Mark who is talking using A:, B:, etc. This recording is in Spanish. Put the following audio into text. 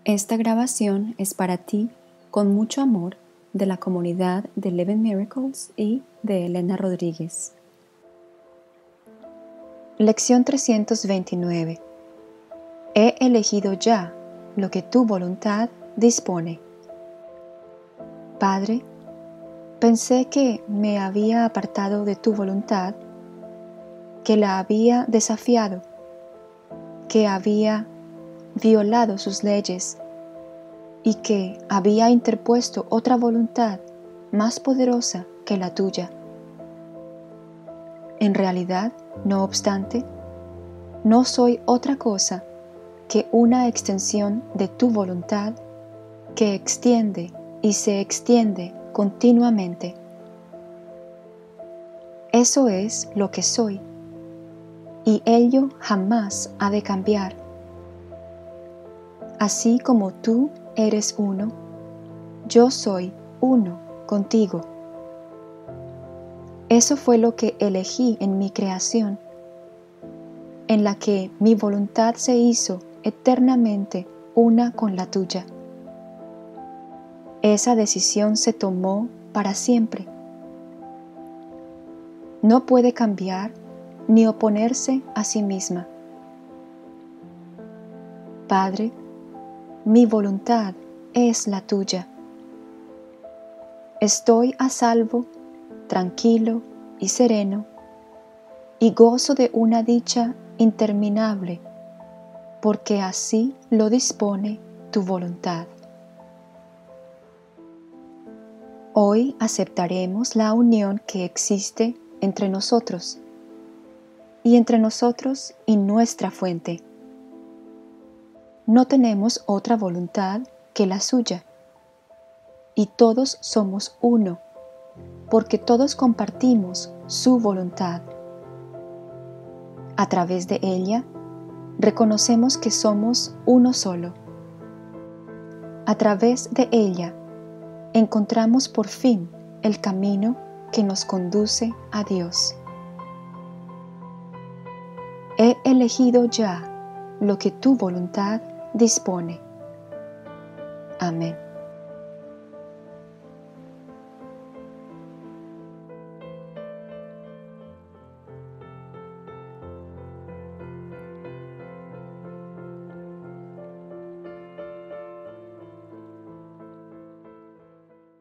A: Esta grabación es para ti, con mucho amor, de la comunidad de Eleven Miracles y de Elena Rodríguez. Lección 329. He elegido ya lo que tu voluntad dispone. Padre, pensé que me había apartado de tu voluntad, que la había desafiado, que había violado sus leyes y que había interpuesto otra voluntad más poderosa que la tuya. En realidad, no obstante, no soy otra cosa que una extensión de tu voluntad que extiende y se extiende continuamente. Eso es lo que soy, y ello jamás ha de cambiar. Así como tú eres uno, yo soy uno contigo. Eso fue lo que elegí en mi creación, en la que mi voluntad se hizo eternamente una con la tuya. Esa decisión se tomó para siempre. No puede cambiar ni oponerse a sí misma. Padre, mi voluntad es la tuya. Estoy a salvo, tranquilo y sereno, y gozo de una dicha interminable, porque así lo dispone tu voluntad. Hoy aceptaremos la unión que existe entre nosotros y nuestra fuente. No tenemos otra voluntad que la suya, y todos somos uno, porque todos compartimos su voluntad. A través de ella, reconocemos que somos uno solo. A través de ella, encontramos por fin el camino que nos conduce a Dios. He elegido ya lo que tu voluntad dispone. Amén.